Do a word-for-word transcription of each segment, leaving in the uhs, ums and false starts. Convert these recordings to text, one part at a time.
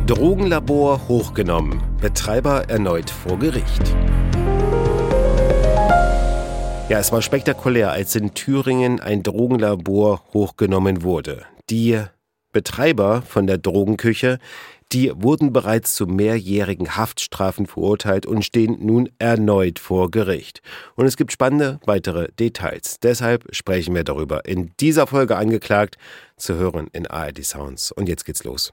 Drogenlabor hochgenommen. Betreiber erneut vor Gericht. Ja, es war spektakulär, als in Thüringen ein Drogenlabor hochgenommen wurde. Die Betreiber von der Drogenküche, die wurden bereits zu mehrjährigen Haftstrafen verurteilt und stehen nun erneut vor Gericht. Und es gibt spannende weitere Details. Deshalb sprechen wir darüber. In dieser Folge angeklagt, zu hören in A R D Sounds. Und jetzt geht's los.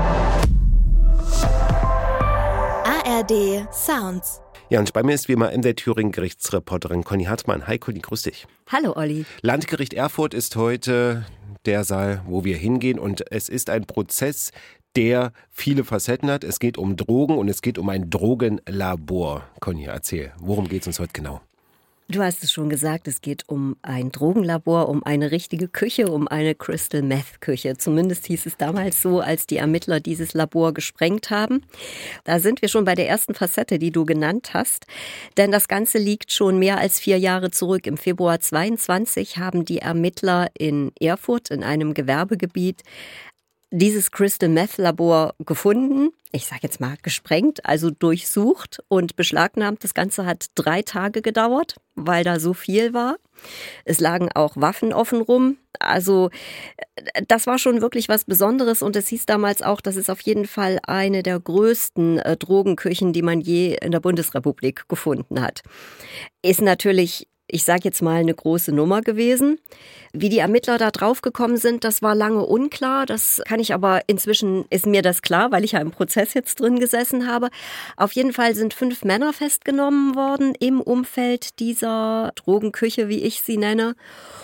A R D Sounds. Ja, und bei mir ist wie immer M D Thüringen-Gerichtsreporterin Conny Hartmann. Hi Conny, grüß dich. Hallo Olli. Landgericht Erfurt ist heute der Saal, wo wir hingehen, und es ist ein Prozess, der viele Facetten hat. Es geht um Drogen und es geht um ein Drogenlabor. Conny, erzähl, worum geht es uns heute genau? Du hast es schon gesagt, es geht um ein Drogenlabor, um eine richtige Küche, um eine Crystal Meth Küche. Zumindest hieß es damals so, als die Ermittler dieses Labor gesprengt haben. Da sind wir schon bei der ersten Facette, die du genannt hast. Denn das Ganze liegt schon mehr als vier Jahre zurück. Im Februar zweiundzwanzig haben die Ermittler in Erfurt in einem Gewerbegebiet dieses Crystal Meth Labor gefunden, ich sage jetzt mal gesprengt, also durchsucht und beschlagnahmt. Das Ganze hat drei Tage gedauert, weil da so viel war. Es lagen auch Waffen offen rum. Also das war schon wirklich was Besonderes, und es hieß damals auch, das ist auf jeden Fall eine der größten äh, Drogenküchen, die man je in der Bundesrepublik gefunden hat. Ist natürlich, ich sage jetzt mal, eine große Nummer gewesen. Wie die Ermittler da drauf gekommen sind, das war lange unklar. Das kann ich aber, inzwischen ist mir das klar, weil ich ja im Prozess jetzt drin gesessen habe. Auf jeden Fall sind fünf Männer festgenommen worden im Umfeld dieser Drogenküche, wie ich sie nenne.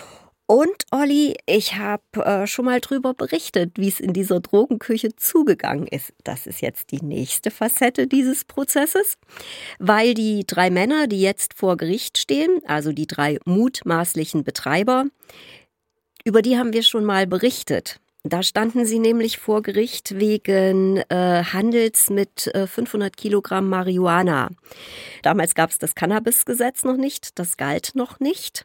Und Olli, ich habe äh, schon mal drüber berichtet, wie es in dieser Drogenküche zugegangen ist. Das ist jetzt die nächste Facette dieses Prozesses, weil die drei Männer, die jetzt vor Gericht stehen, also die drei mutmaßlichen Betreiber, über die haben wir schon mal berichtet. Da standen sie nämlich vor Gericht wegen äh, Handels mit äh, fünfhundert Kilogramm Marihuana. Damals gab es das Cannabisgesetz noch nicht, das galt noch nicht.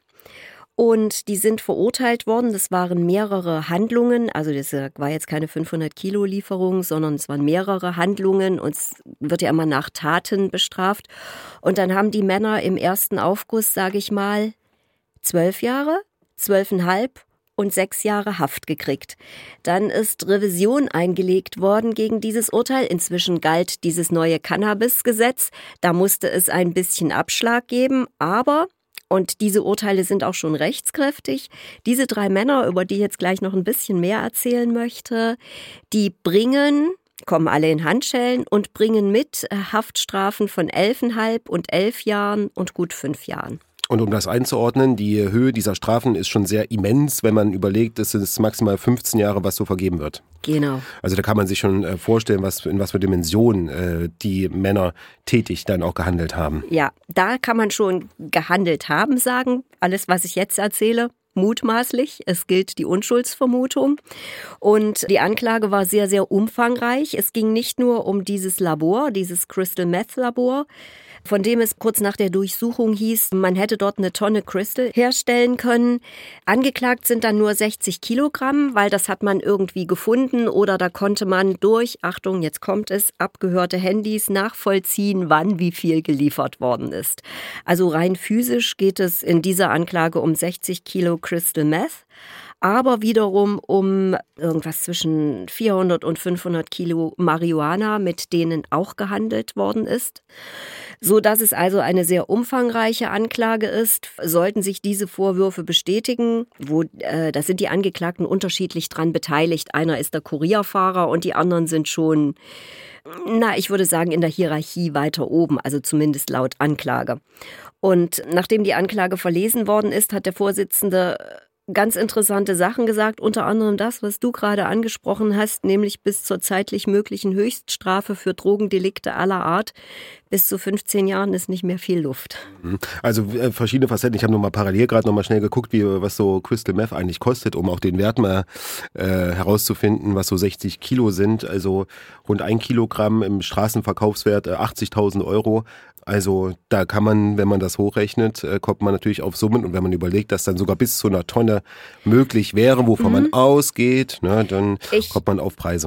Und die sind verurteilt worden. Das waren mehrere Handlungen. Also das war jetzt keine fünfhundert Kilo Lieferung, sondern es waren mehrere Handlungen. Und es wird ja immer nach Taten bestraft. Und dann haben die Männer im ersten Aufguss, sage ich mal, zwölf Jahre, zwölfeinhalb und sechs Jahre Haft gekriegt. Dann ist Revision eingelegt worden gegen dieses Urteil. Inzwischen galt dieses neue Cannabisgesetz. Da musste es ein bisschen Abschlag geben, aber... Und diese Urteile sind auch schon rechtskräftig. Diese drei Männer, über die ich jetzt gleich noch ein bisschen mehr erzählen möchte, die bringen, kommen alle in Handschellen und bringen mit Haftstrafen von elfeinhalb und elf Jahren und gut fünf Jahren. Und um das einzuordnen, die Höhe dieser Strafen ist schon sehr immens, wenn man überlegt, es ist maximal fünfzehn Jahre, was so vergeben wird. Genau. Also da kann man sich schon äh, vorstellen, was, in was für Dimensionen äh, die Männer tätig dann auch gehandelt haben. Ja, da kann man schon gehandelt haben sagen. Alles, was ich jetzt erzähle, mutmaßlich. Es gilt die Unschuldsvermutung. Und die Anklage war sehr, sehr umfangreich. Es ging nicht nur um dieses Labor, dieses Crystal Meth Labor, von dem es kurz nach der Durchsuchung hieß, man hätte dort eine Tonne Crystal herstellen können. Angeklagt sind dann nur sechzig Kilogramm, weil das hat man irgendwie gefunden, oder da konnte man durch, Achtung, jetzt kommt es, abgehörte Handys nachvollziehen, wann wie viel geliefert worden ist. Also rein physisch geht es in dieser Anklage um sechzig Kilo Crystal Meth. Aber wiederum um irgendwas zwischen vierhundert und fünfhundert Kilo Marihuana, mit denen auch gehandelt worden ist. So dass es also eine sehr umfangreiche Anklage ist. Sollten sich diese Vorwürfe bestätigen, wo, äh, da sind die Angeklagten unterschiedlich dran beteiligt. Einer ist der Kurierfahrer und die anderen sind schon, na, ich würde sagen, in der Hierarchie weiter oben, also zumindest laut Anklage. Und nachdem die Anklage verlesen worden ist, hat der Vorsitzende ganz interessante Sachen gesagt, unter anderem das, was du gerade angesprochen hast, nämlich bis zur zeitlich möglichen Höchststrafe für Drogendelikte aller Art. Bis zu fünfzehn Jahren ist nicht mehr viel Luft. Also äh, verschiedene Facetten. Ich habe noch mal parallel gerade noch mal schnell geguckt, wie was so Crystal Meth eigentlich kostet, um auch den Wert mal äh, herauszufinden, was so sechzig Kilo sind. Also rund ein Kilogramm im Straßenverkaufswert äh, achtzigtausend Euro. Also da kann man, wenn man das hochrechnet, äh, kommt man natürlich auf Summen. Und wenn man überlegt, dass dann sogar bis zu einer Tonne möglich wäre, wovon mhm. man ausgeht, ne, dann ich kommt man auf Preise.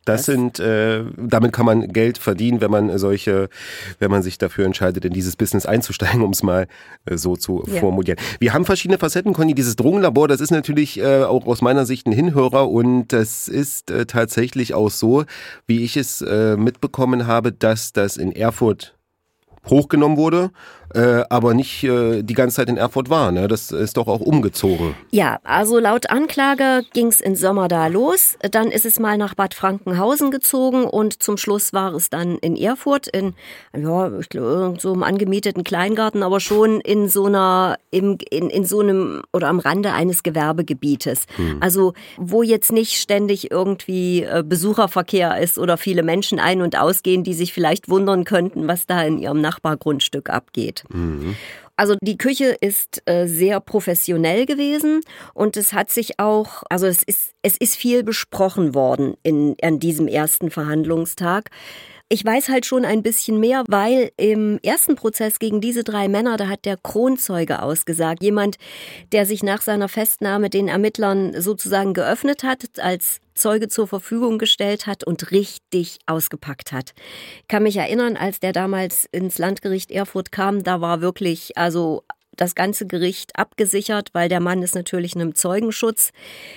Das, das sind, äh, damit kann man Geld verdienen, wenn man solche, wenn man sich dafür entscheidet, in dieses Business einzusteigen, um es mal äh, so zu ja. formulieren. Wir haben verschiedene Facetten, Conny. Dieses Drogenlabor, das ist natürlich äh, auch aus meiner Sicht ein Hinhörer und das ist äh, tatsächlich auch so, wie ich es äh, mitbekommen habe, dass das in Erfurt hochgenommen wurde, äh, aber nicht äh, die ganze Zeit in Erfurt war. Ne? Das ist doch auch umgezogen. Ja, also laut Anklage ging es in Sommer da los. Dann ist es mal nach Bad Frankenhausen gezogen und zum Schluss war es dann in Erfurt, in ja, ich glaube, so einem angemieteten Kleingarten, aber schon in so einer, im, in, in so einem oder am Rande eines Gewerbegebietes. Hm. Also wo jetzt nicht ständig irgendwie äh, Besucherverkehr ist oder viele Menschen ein- und ausgehen, die sich vielleicht wundern könnten, was da in ihrem Nachbargrundstück abgeht. Mhm. Also die Küche ist äh, sehr professionell gewesen und es hat sich auch, also es ist, es ist viel besprochen worden in, an diesem ersten Verhandlungstag. Ich weiß halt schon ein bisschen mehr, weil im ersten Prozess gegen diese drei Männer, da hat der Kronzeuge ausgesagt. Jemand, der sich nach seiner Festnahme den Ermittlern sozusagen geöffnet hat, als Zeuge zur Verfügung gestellt hat und richtig ausgepackt hat. Ich kann mich erinnern, als der damals ins Landgericht Erfurt kam, da war wirklich also das ganze Gericht abgesichert, weil der Mann ist natürlich in einem Zeugenschutz.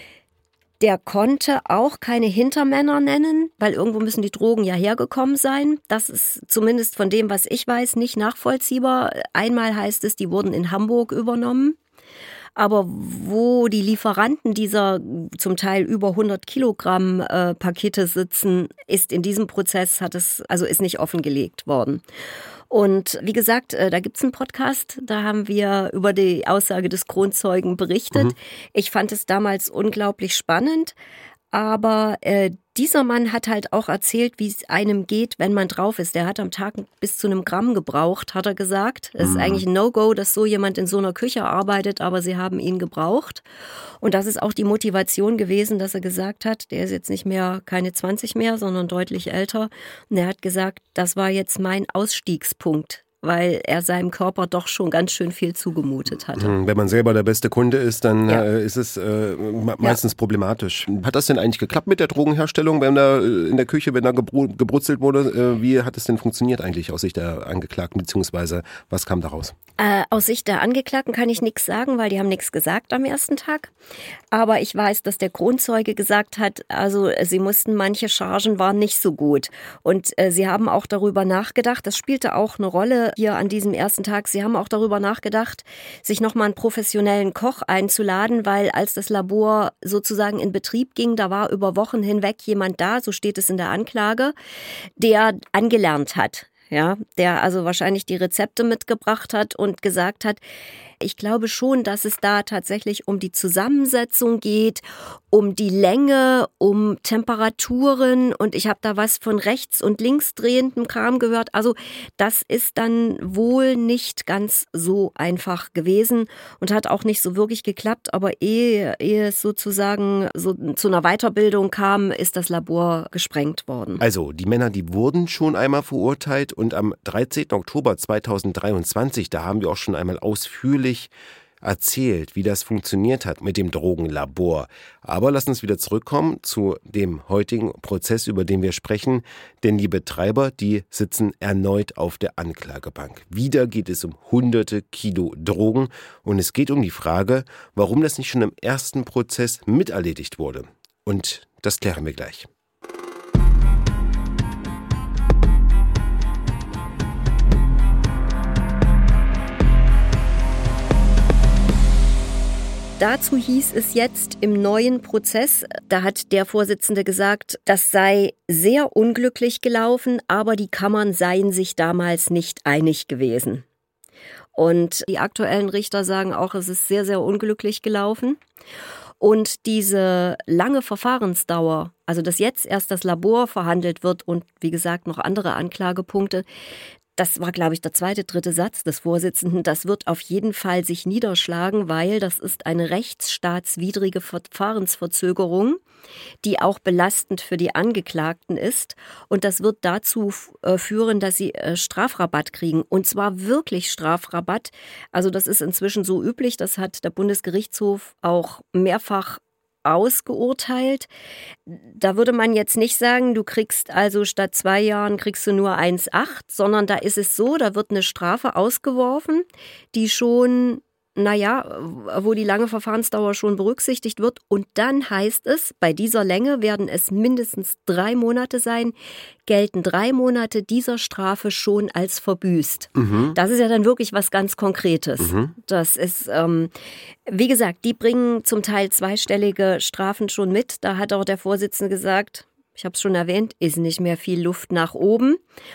Der konnte auch keine Hintermänner nennen, weil irgendwo müssen die Drogen ja hergekommen sein. Das ist zumindest von dem, was ich weiß, nicht nachvollziehbar. Einmal heißt es, die wurden in Hamburg übernommen. Aber wo die Lieferanten dieser zum Teil über hundert Kilogramm äh, Pakete sitzen, ist in diesem Prozess, hat es, also ist nicht offengelegt worden. Und wie gesagt, da gibt's einen Podcast, da haben wir über die Aussage des Kronzeugen berichtet. Mhm. Ich fand es damals unglaublich spannend, aber äh, dieser Mann hat halt auch erzählt, wie es einem geht, wenn man drauf ist. Der hat am Tag bis zu einem Gramm gebraucht, hat er gesagt. Es ist eigentlich ein No-Go, dass so jemand in so einer Küche arbeitet, aber sie haben ihn gebraucht. Und das ist auch die Motivation gewesen, dass er gesagt hat, der ist jetzt nicht mehr keine zwanzig mehr, sondern deutlich älter. Und er hat gesagt, das war jetzt mein Ausstiegspunkt, weil er seinem Körper doch schon ganz schön viel zugemutet hatte. Wenn man selber der beste Kunde ist, dann ja. äh, ist es äh, meistens ja. problematisch. Hat das denn eigentlich geklappt mit der Drogenherstellung, wenn da in der Küche, wenn da gebru- gebrutzelt wurde? Äh, wie hat es denn funktioniert eigentlich aus Sicht der Angeklagten, beziehungsweise was kam daraus? Äh, aus Sicht der Angeklagten kann ich nichts sagen, weil die haben nichts gesagt am ersten Tag. Aber ich weiß, dass der Kronzeuge gesagt hat, also sie mussten, manche Chargen waren nicht so gut. Und äh, sie haben auch darüber nachgedacht, das spielte auch eine Rolle hier an diesem ersten Tag. Sie haben auch darüber nachgedacht, sich nochmal einen professionellen Koch einzuladen, weil als das Labor sozusagen in Betrieb ging, da war über Wochen hinweg jemand da, so steht es in der Anklage, der angelernt hat. Ja, der also wahrscheinlich die Rezepte mitgebracht hat und gesagt hat, ich glaube schon, dass es da tatsächlich um die Zusammensetzung geht, um die Länge, um Temperaturen und ich habe da was von rechts und links drehendem Kram gehört. Also das ist dann wohl nicht ganz so einfach gewesen und hat auch nicht so wirklich geklappt. Aber ehe, ehe es sozusagen so zu einer Weiterbildung kam, ist das Labor gesprengt worden. Also die Männer, die wurden schon einmal verurteilt und am dreizehnten Oktober zweitausenddreiundzwanzig, da haben wir auch schon einmal ausführlich erzählt, wie das funktioniert hat mit dem Drogenlabor. Aber lass uns wieder zurückkommen zu dem heutigen Prozess, über den wir sprechen. Denn die Betreiber, die sitzen erneut auf der Anklagebank. Wieder geht es um hunderte Kilo Drogen. Und es geht um die Frage, warum das nicht schon im ersten Prozess miterledigt wurde. Und das klären wir gleich. Dazu hieß es jetzt im neuen Prozess, da hat der Vorsitzende gesagt, das sei sehr unglücklich gelaufen, aber die Kammern seien sich damals nicht einig gewesen. Und die aktuellen Richter sagen auch, es ist sehr, sehr unglücklich gelaufen. Und diese lange Verfahrensdauer, also dass jetzt erst das Labor verhandelt wird und wie gesagt noch andere Anklagepunkte, das war, glaube ich, der zweite, dritte Satz des Vorsitzenden. Das wird auf jeden Fall sich niederschlagen, weil das ist eine rechtsstaatswidrige Verfahrensverzögerung, die auch belastend für die Angeklagten ist. Und das wird dazu äh, führen, dass sie äh, Strafrabatt kriegen. Und zwar wirklich Strafrabatt. Also das ist inzwischen so üblich. Das hat der Bundesgerichtshof auch mehrfach ausgeurteilt. Da würde man jetzt nicht sagen, du kriegst also statt zwei Jahren kriegst du nur eins Komma acht, sondern da ist es so, da wird eine Strafe ausgeworfen, die schon, naja, wo die lange Verfahrensdauer schon berücksichtigt wird. Und dann heißt es, bei dieser Länge werden es mindestens drei Monate sein, gelten drei Monate dieser Strafe schon als verbüßt. Mhm. Das ist ja dann wirklich was ganz Konkretes. Mhm. Das ist, ähm, wie gesagt, die bringen zum Teil zweistellige Strafen schon mit. Da hat auch der Vorsitzende gesagt, ich habe es schon erwähnt, ist nicht mehr viel Luft nach oben.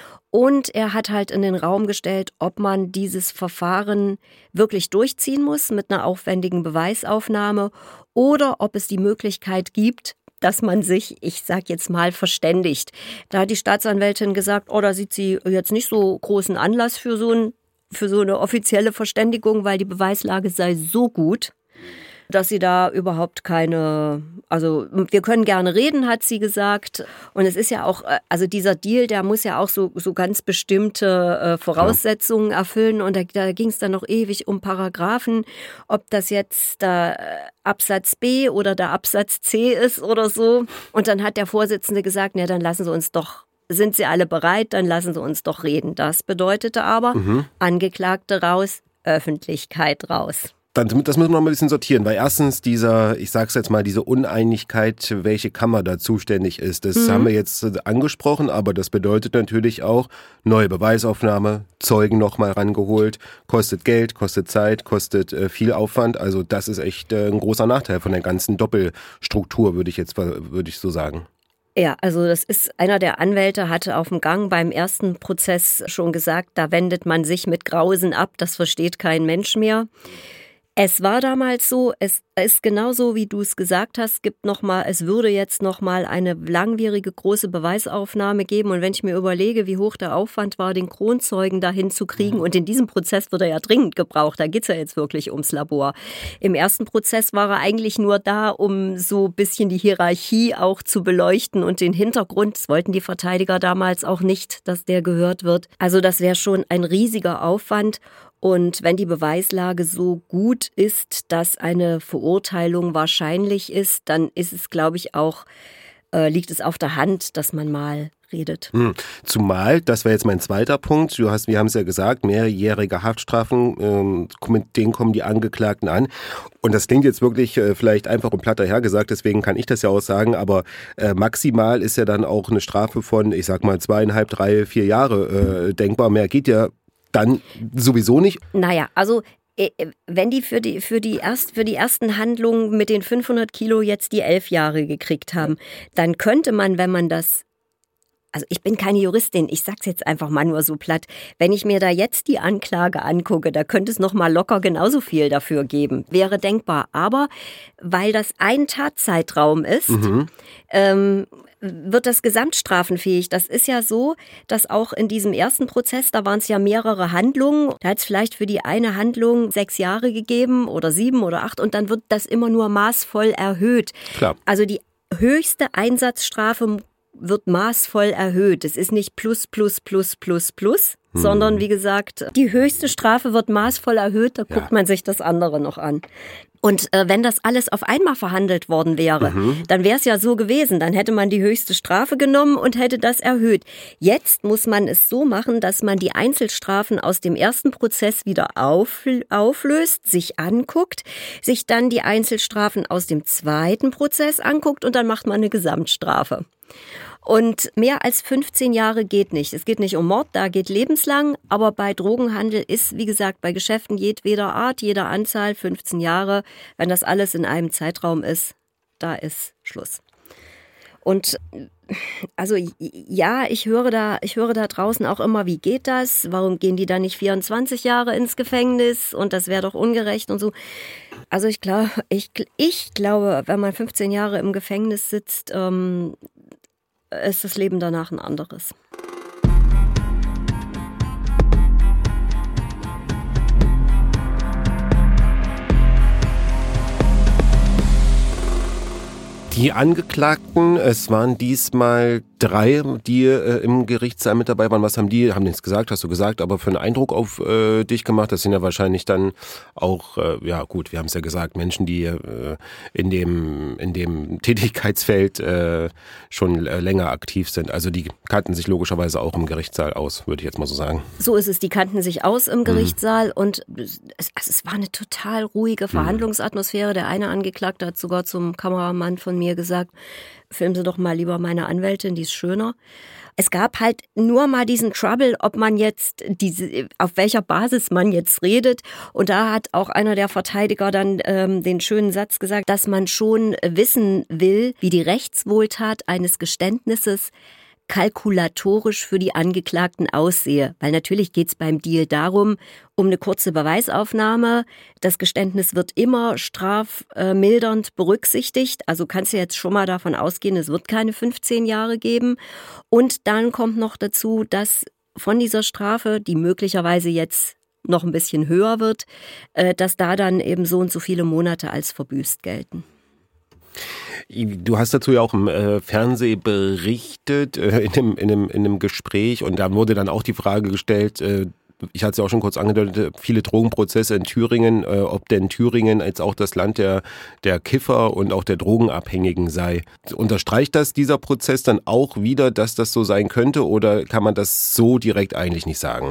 Und er hat halt in den Raum gestellt, ob man dieses Verfahren wirklich durchziehen muss mit einer aufwendigen Beweisaufnahme oder ob es die Möglichkeit gibt, dass man sich, ich sag jetzt mal, verständigt. Da hat die Staatsanwältin gesagt, oh, da sieht sie jetzt nicht so großen Anlass für so, ein, für so eine offizielle Verständigung, weil die Beweislage sei so gut, dass sie da überhaupt keine, also wir können gerne reden, hat sie gesagt. Und es ist ja auch, also dieser Deal, der muss ja auch so, so ganz bestimmte äh, Voraussetzungen erfüllen. Und da, da ging es dann noch ewig um Paragraphen, ob das jetzt der Absatz B oder der Absatz C ist oder so. Und dann hat der Vorsitzende gesagt, na dann lassen Sie uns doch, sind Sie alle bereit, dann lassen Sie uns doch reden. Das bedeutete aber, mhm. Angeklagte raus, Öffentlichkeit raus. Dann, das müssen wir noch mal ein bisschen sortieren, weil erstens dieser, ich sag's jetzt mal, diese Uneinigkeit, welche Kammer da zuständig ist, das mhm. haben wir jetzt angesprochen, aber das bedeutet natürlich auch neue Beweisaufnahme, Zeugen noch mal rangeholt, kostet Geld, kostet Zeit, kostet äh, viel Aufwand, also das ist echt äh, ein großer Nachteil von der ganzen Doppelstruktur, würde ich jetzt, würde ich so sagen. Ja, also das ist, einer der Anwälte hatte auf dem Gang beim ersten Prozess schon gesagt, da wendet man sich mit Grausen ab, das versteht kein Mensch mehr. Es war damals so, es ist genauso, wie du es gesagt hast, gibt noch mal, es würde jetzt noch mal eine langwierige große Beweisaufnahme geben. Und wenn ich mir überlege, wie hoch der Aufwand war, den Kronzeugen dahin zu kriegen, und in diesem Prozess wird er ja dringend gebraucht, da geht's ja jetzt wirklich ums Labor. Im ersten Prozess war er eigentlich nur da, um so ein bisschen die Hierarchie auch zu beleuchten und den Hintergrund. Das wollten die Verteidiger damals auch nicht, dass der gehört wird. Also das wäre schon ein riesiger Aufwand. Und wenn die Beweislage so gut ist, dass eine Verurteilung wahrscheinlich ist, dann ist es, glaube ich, auch, äh, liegt es auf der Hand, dass man mal redet. Hm. Zumal, das wäre jetzt mein zweiter Punkt, du hast, wir haben es ja gesagt, mehrjährige Haftstrafen, ähm, mit denen kommen die Angeklagten an. Und das klingt jetzt wirklich äh, vielleicht einfach und platt dahergesagt, deswegen kann ich das ja auch sagen, aber äh, maximal ist ja dann auch eine Strafe von, ich sag mal, zweieinhalb, drei, vier Jahre äh, denkbar. Mehr geht ja dann sowieso nicht. Naja, also wenn die für die für die erst für die ersten Handlungen mit den fünfhundert Kilo jetzt die elf Jahre gekriegt haben, dann könnte man, wenn man das, also ich bin keine Juristin, ich sag's jetzt einfach mal nur so platt, wenn ich mir da jetzt die Anklage angucke, da könnte es noch mal locker genauso viel dafür geben, wäre denkbar. Aber weil das ein Tatzeitraum ist, mhm. ähm, wird das gesamtstrafenfähig. Das ist ja so, dass auch in diesem ersten Prozess, da waren es ja mehrere Handlungen, da hat es vielleicht für die eine Handlung sechs Jahre gegeben oder sieben oder acht und dann wird das immer nur maßvoll erhöht. Klar. Also die höchste Einsatzstrafe wird maßvoll erhöht. Es ist nicht plus, plus, plus, plus, plus, hm. sondern wie gesagt, die höchste Strafe wird maßvoll erhöht, da ja. guckt man sich das andere noch an. Und äh, wenn das alles auf einmal verhandelt worden wäre, mhm. dann wäre es ja so gewesen. Dann hätte man die höchste Strafe genommen und hätte das erhöht. Jetzt muss man es so machen, dass man die Einzelstrafen aus dem ersten Prozess wieder aufl- auflöst, sich anguckt, sich dann die Einzelstrafen aus dem zweiten Prozess anguckt und dann macht man eine Gesamtstrafe. Und mehr als fünfzehn Jahre geht nicht. Es geht nicht um Mord, da geht lebenslang. Aber bei Drogenhandel ist, wie gesagt, bei Geschäften jedweder Art, jeder Anzahl, fünfzehn Jahre. Wenn das alles in einem Zeitraum ist, da ist Schluss. Und also ja, ich höre da, ich höre da draußen auch immer, wie geht das? Warum gehen die da nicht vierundzwanzig Jahre ins Gefängnis? Und das wäre doch ungerecht und so. Also ich glaube, ich, ich glaube, wenn man fünfzehn Jahre im Gefängnis sitzt, ähm, ist das Leben danach ein anderes. Die Angeklagten, es waren diesmal drei, die äh, im Gerichtssaal mit dabei waren. Was haben die, haben nichts gesagt, hast du gesagt, aber für einen Eindruck auf äh, dich gemacht? Das sind ja wahrscheinlich dann auch, äh, ja gut, wir haben es ja gesagt, Menschen, die äh, in dem in dem Tätigkeitsfeld äh, schon äh, länger aktiv sind. Also die kannten sich logischerweise auch im Gerichtssaal aus, würde ich jetzt mal so sagen. So ist es, die kannten sich aus im Gerichtssaal mhm. und es, also es war eine total ruhige Verhandlungsatmosphäre. Der eine Angeklagte hat sogar zum Kameramann von mir gesagt, filmen Sie doch mal lieber meine Anwältin, die ist schöner. Es gab halt nur mal diesen Trouble, ob man jetzt diese, auf welcher Basis man jetzt redet. Und da hat auch einer der Verteidiger dann ähm, den schönen Satz gesagt, dass man schon wissen will, wie die Rechtswohltat eines Geständnisses kalkulatorisch für die Angeklagten aussehe. Weil natürlich geht es beim Deal darum, um eine kurze Beweisaufnahme. Das Geständnis wird immer strafmildernd berücksichtigt. Also kannst du jetzt schon mal davon ausgehen, es wird keine fünfzehn Jahre geben. Und dann kommt noch dazu, dass von dieser Strafe, die möglicherweise jetzt noch ein bisschen höher wird, dass da dann eben so und so viele Monate als verbüßt gelten. Du hast dazu ja auch im äh, Fernsehen berichtet, äh, in, einem, in, einem, in einem Gespräch, und da wurde dann auch die Frage gestellt, äh, ich hatte es ja auch schon kurz angedeutet, viele Drogenprozesse in Thüringen, äh, ob denn Thüringen als auch das Land der, der Kiffer und auch der Drogenabhängigen sei. Unterstreicht das dieser Prozess dann auch wieder, dass das so sein könnte, oder kann man das so direkt eigentlich nicht sagen?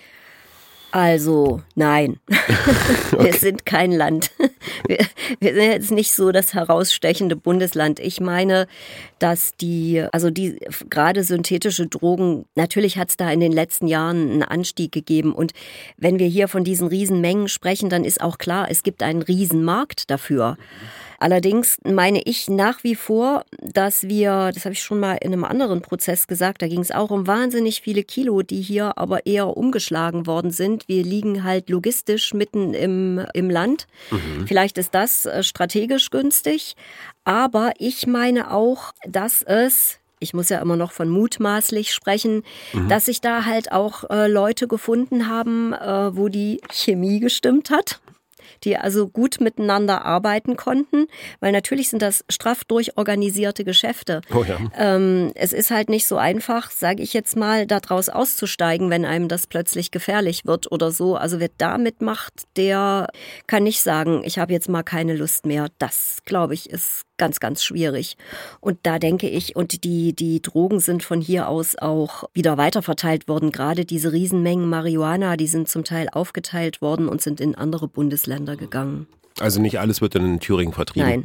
Also, nein. Wir okay. sind kein Land. Wir, wir sind jetzt nicht so das herausstechende Bundesland. Ich meine, dass die, also die gerade synthetische Drogen, natürlich hat es da in den letzten Jahren einen Anstieg gegeben. Und wenn wir hier von diesen Riesenmengen sprechen, dann ist auch klar, es gibt einen Riesenmarkt dafür. Allerdings meine ich nach wie vor, dass wir, das habe ich schon mal in einem anderen Prozess gesagt, da ging es auch um wahnsinnig viele Kilo, die hier aber eher umgeschlagen worden sind. Wir liegen halt logistisch mitten im, im Land. Mhm. Vielleicht ist das strategisch günstig, aber ich meine auch, dass es, ich muss ja immer noch von mutmaßlich sprechen, mhm. dass sich da halt auch äh, Leute gefunden haben, äh, wo die Chemie gestimmt hat, die also gut miteinander arbeiten konnten, weil natürlich sind das straff durchorganisierte Geschäfte. Oh ja. ähm, es ist halt nicht so einfach, sage ich jetzt mal, daraus auszusteigen, wenn einem das plötzlich gefährlich wird oder so. Also wer da mitmacht, der kann nicht sagen, ich habe jetzt mal keine Lust mehr. Das, glaube ich, ist ganz, ganz schwierig. Und da denke ich, und die, die Drogen sind von hier aus auch wieder weiterverteilt worden. Gerade diese Riesenmengen Marihuana, die sind zum Teil aufgeteilt worden und sind in andere Bundesländer gegangen. Also nicht alles wird dann in Thüringen vertrieben? Nein.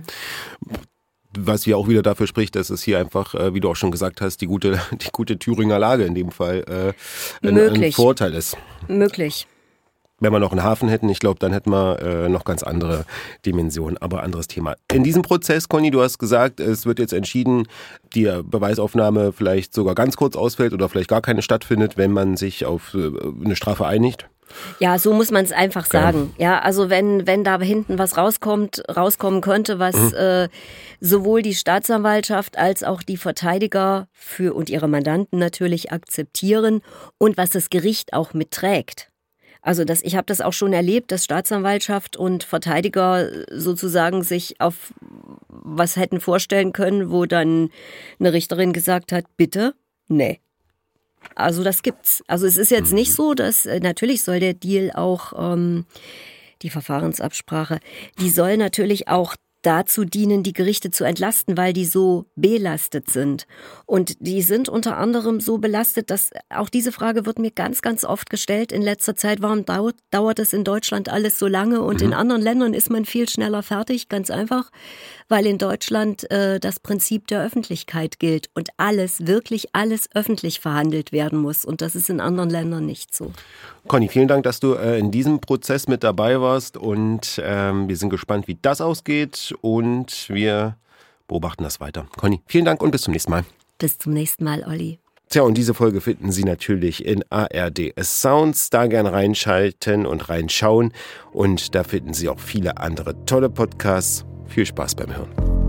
Was ja auch wieder dafür spricht, dass es hier einfach, wie du auch schon gesagt hast, die gute, die gute Thüringer Lage in dem Fall äh, ein, ein Vorteil ist. Möglich. Wenn wir noch einen Hafen hätten, ich glaube, dann hätten wir äh, noch ganz andere Dimensionen, aber anderes Thema. In diesem Prozess, Conny, du hast gesagt, es wird jetzt entschieden, die Beweisaufnahme vielleicht sogar ganz kurz ausfällt oder vielleicht gar keine stattfindet, wenn man sich auf äh, eine Strafe einigt. Ja, so muss man es einfach okay. sagen. Ja, also wenn wenn da hinten was rauskommt, rauskommen könnte, was mhm. äh, sowohl die Staatsanwaltschaft als auch die Verteidiger für und ihre Mandanten natürlich akzeptieren und was das Gericht auch mitträgt. Also das, ich habe das auch schon erlebt, dass Staatsanwaltschaft und Verteidiger sozusagen sich auf was hätten vorstellen können, wo dann eine Richterin gesagt hat, bitte, nee. Also das gibt's. Also es ist jetzt nicht so, dass natürlich soll der Deal auch, ähm, die Verfahrensabsprache, die soll natürlich auch dazu dienen, die Gerichte zu entlasten, weil die so belastet sind. Und die sind unter anderem so belastet, dass auch diese Frage wird mir ganz, ganz oft gestellt in letzter Zeit. Warum dauert, dauert es in Deutschland alles so lange und mhm. in anderen Ländern ist man viel schneller fertig? Ganz einfach, weil in Deutschland äh, das Prinzip der Öffentlichkeit gilt und alles, wirklich alles öffentlich verhandelt werden muss. Und das ist in anderen Ländern nicht so. Conny, vielen Dank, dass du äh, in diesem Prozess mit dabei warst und ähm, wir sind gespannt, wie das ausgeht und wir beobachten das weiter. Conny, vielen Dank und bis zum nächsten Mal. Bis zum nächsten Mal, Olli. Tja, und diese Folge finden Sie natürlich in A R D Sounds. Da gern reinschalten und reinschauen und da finden Sie auch viele andere tolle Podcasts. Viel Spaß beim Hören.